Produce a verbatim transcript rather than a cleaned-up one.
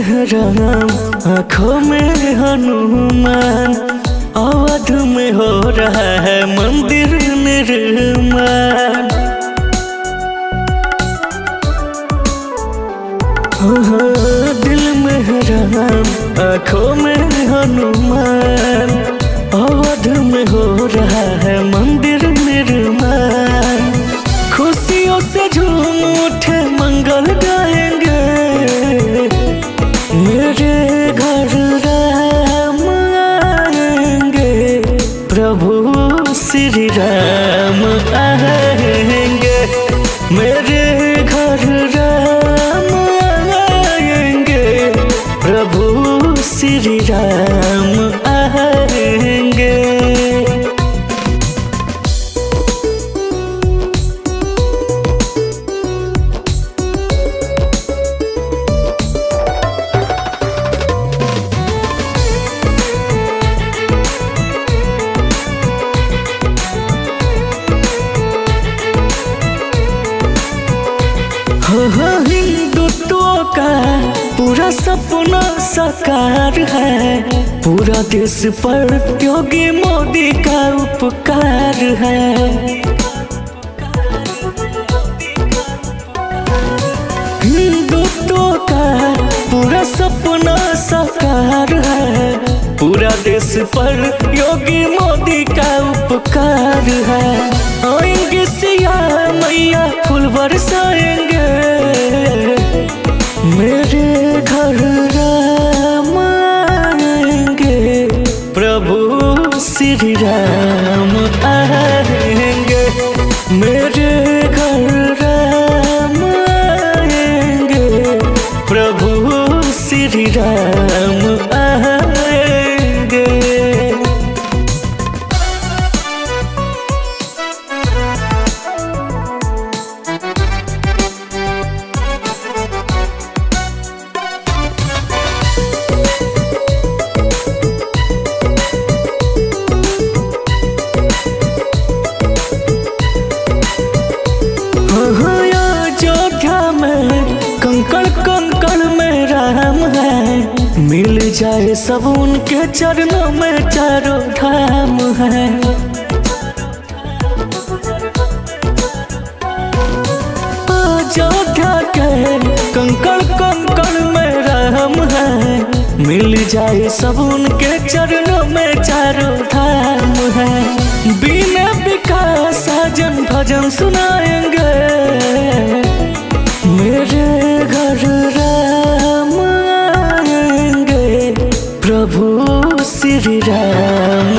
है राम, आँखों में हनुमान, अवध में हो रहा है मंदिर निर्माण। हाँ, दिल में है राम, आँखों में हनुमान, अवध में हो रहा है मंदिर निर्माण। खुशियों से झूम उठे मंगल गाएंगे, मेरे घर राम आएंगे, प्रभु श्री राम आएंगे, मेरे घर राम आएंगे, प्रभु श्री राम आएंगे। हिंदुत्व का पूरा सपना साकार है, पूरा देश पर योगी मोदी का उपकार है। हिंदुत्व का पूरा सपना साकार है, पूरा देश पर योगी मोदी का उपकार है। आएंगे सिया मैया फूल बरसाएंगे, मेरे घर राम आएंगे, प्रभु श्री राम आएंगे, मेरे घर राम आएंगे, प्रभु श्री राम आएंगे। अयोध्या में कंकड़ कंकड़ में राम है, मिल जाए सब उनके चरणों में चारों धाम है। अयोध्या के कंकड़ कंकड़ में राम है, मिल जाए सब उनके चरणों में चारों धाम है। बिना विकास साजन भजन सुनाएंगे, मेरे घर राम आएंगे, प्रभु श्री राम